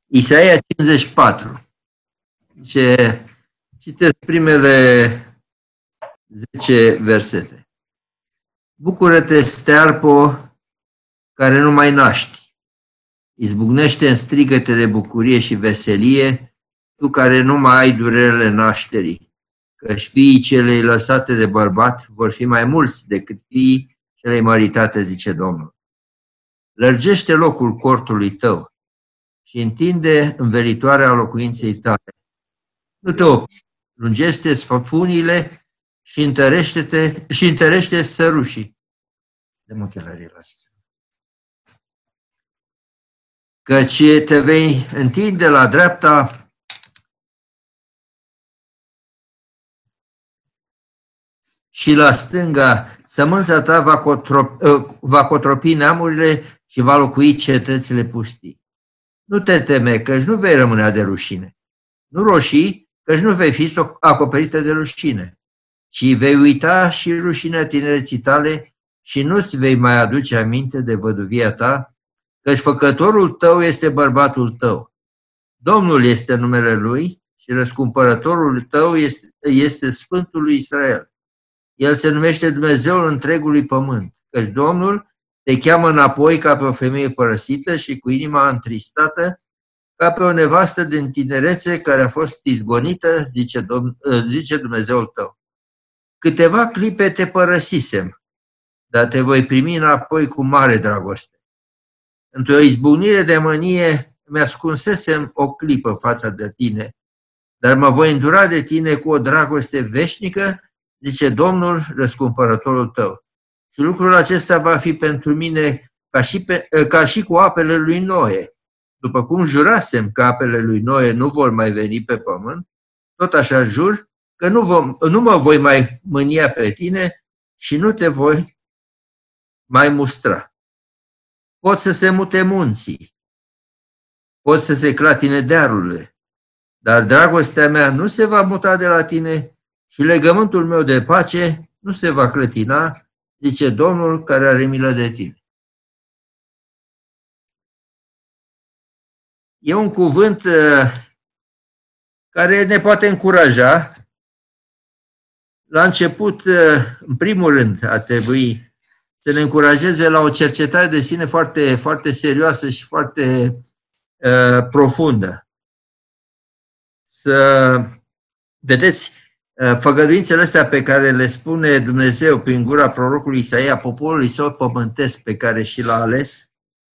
Isaia 54. Citesc primele 10 versete. Bucură-te, stearpo, care nu mai naști. Izbucnește în strigăte de bucurie și veselie, tu care nu mai ai durerile nașterii, căci fiii celei lăsate de bărbat vor fi mai mulți decât fiii celei măritate, zice Domnul. Lărgește locul cortului tău și întinde învelitoarea locuinței tale. Nu te opri, lungește sfăfunile și întărește sărușii. De mutelările astea. Căci te vei întinde la dreapta și la stânga, sămânța ta va cotropi neamurile și va locui cetățile pustii. Nu te teme, căci nu vei rămâne de rușine. Nu roșii, căci nu vei fi acoperită de rușine, ci vei uita și rușinea tinereții tale și nu-ți vei mai aduce aminte de văduvia ta, căci făcătorul tău este bărbatul tău. Domnul este numele lui și răscumpărătorul tău este Sfântul lui Israel. El se numește Dumnezeul întregului pământ, căci Domnul te cheamă înapoi ca pe o femeie părăsită și cu inima întristată, ca pe o nevastă din tinerețe care a fost izgonită, zice Dumnezeul tău. Câteva clipe te părăsisem, dar te voi primi înapoi cu mare dragoste. Într-o izbucnire de mânie mi-ascunsesem o clipă față de tine, dar mă voi îndura de tine cu o dragoste veșnică, zice Domnul, răscumpărătorul tău. Și lucrul acesta va fi pentru mine ca și cu apele lui Noe. După cum jurasem că apele lui Noe nu vor mai veni pe pământ, tot așa jur că nu mă voi mai mânia pe tine și nu te voi mai mustra. Pot să se mute munții, pot să se clatine dearurile, dar dragostea mea nu se va muta de la tine și legământul meu de pace nu se va clătina, zice Domnul care are milă de tine. E un cuvânt care ne poate încuraja. La început, în primul rând, ar trebui să ne încurajeze la o cercetare de sine foarte, foarte serioasă și foarte profundă. Să vedeți, făgăduințele astea pe care le spune Dumnezeu prin gura prorocului Isaia, poporului său pământesc pe care și l-a ales,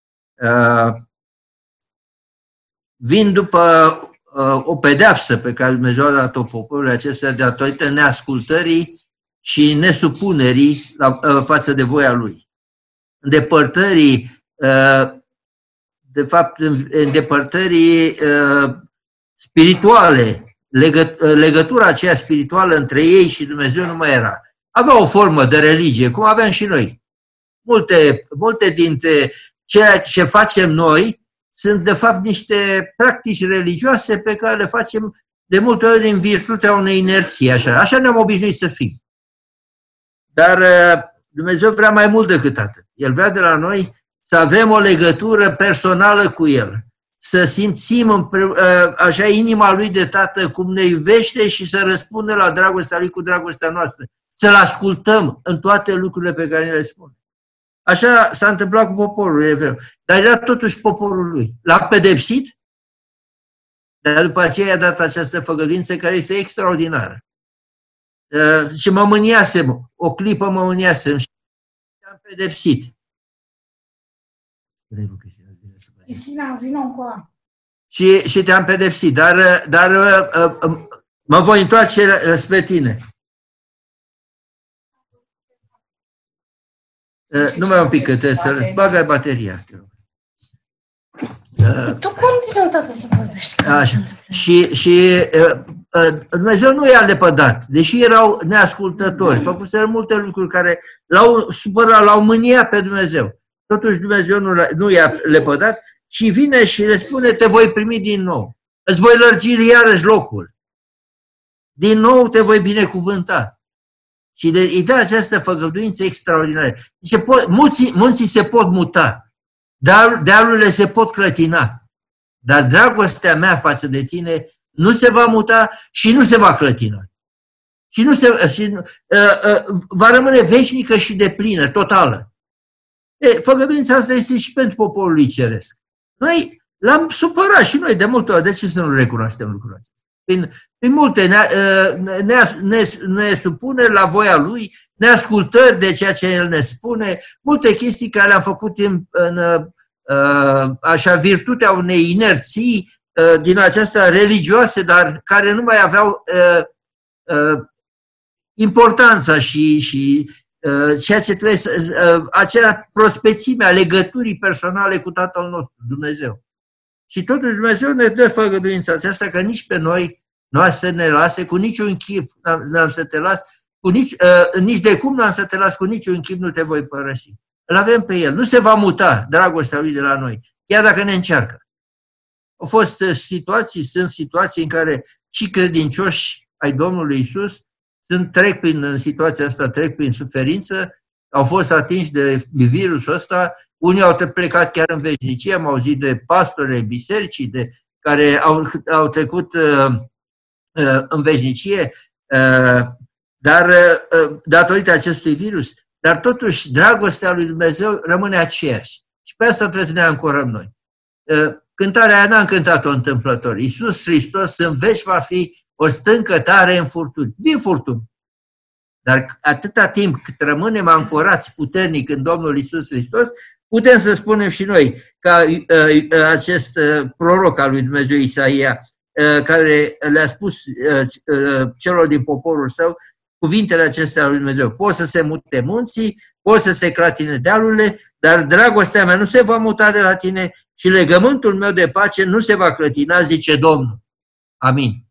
vin după o pedeapsă pe care Dumnezeu a dat-o poporului acestuia datorită neascultării și nesupunerii față de voia lui. Îndepărtării, de fapt, îndepărtării spirituale, legătura aceea spirituală între ei și Dumnezeu nu mai era. Avea o formă de religie, cum aveam și noi. Multe dintre ceea ce facem noi sunt de fapt niște practici religioase pe care le facem de multe ori în virtutea unei inerții. Așa ne-am obișnuit să fim. Dar Dumnezeu vrea mai mult decât atât. El vrea de la noi să avem o legătură personală cu El. Să simțim așa inima Lui de Tată cum ne iubește și să răspundă la dragostea Lui cu dragostea noastră. Să-L ascultăm în toate lucrurile pe care ne le spune. Așa s-a întâmplat cu poporul evreu. Dar era totuși poporul lui. L-a pedepsit, dar după aceea i-a dat această făgăduință care este extraordinară. Și mă mâniasem, o clipă mă mâniasem și am pedepsit. Cristina, vină încoa. Și te-am pedepsit, dar mă voi întoarce spre tine. Numai un pic, că trebuie să bagă bateria. Tu continuă, tată, să vorbești. Și Dumnezeu nu i-a lepădat, deși erau neascultători, făcuseră multe lucruri care l-au supărat, l-au mâniat pe Dumnezeu. Totuși Dumnezeu nu i-a lepădat și vine și le spune, te voi primi din nou. Îți voi lărgi iarăși locul. Din nou te voi binecuvânta. Și îi dă această făgăduință extraordinară. Munții se pot muta, dealurile se pot clătina, dar dragostea mea față de tine nu se va muta și nu se va clătina. Și va rămâne veșnică și deplină, totală. Făgăduința asta este și pentru poporul lui ceresc. Noi l-am supărat și noi de multe ori. De ce să nu recunoaștem lucrul acesta? Prin multe ne supune la voia lui, neascultări de ceea ce el ne spune, multe chestii care le-am făcut în așa virtutea unei inerții din aceasta religioase, dar care nu mai aveau importanța și ceea ce trebuie acea prospețime a legăturii personale cu Tatăl nostru, Dumnezeu. Și totuși Dumnezeu ne dă făgăduința aceasta că nici pe noi nu a să ne lase cu niciun chip, n-am să te las, nici de cum n-am să te las, cu niciun chip nu te voi părăsi. Îl avem pe El. Nu se va muta dragostea Lui de la noi, chiar dacă ne încearcă. Au fost sunt situații în care și credincioși ai Domnului Iisus în situația asta, trec prin suferință, au fost atinși de virusul ăsta, unii au plecat chiar în veșnicie, am auzit de pastori ai bisericii care au trecut în veșnicie, dar datorită acestui virus. Dar totuși dragostea lui Dumnezeu rămâne aceeași. Și pe asta trebuie să ne ancorăm noi. Cântarea aia n-am cântat-o întâmplător. Iisus Hristos în veci va fi o stâncă tare în furtuni. Din furtuni. Dar atâta timp cât rămânem ancorați puternic în Domnul Iisus Hristos, putem să spunem și noi, ca acest proroc al lui Dumnezeu Isaia, care le-a spus celor din poporul său cuvintele acestea lui Dumnezeu. Pot să se mute munții, pot să se clatine dealurile, dar dragostea mea nu se va muta de la tine și legământul meu de pace nu se va clătina, zice Domnul. Amin.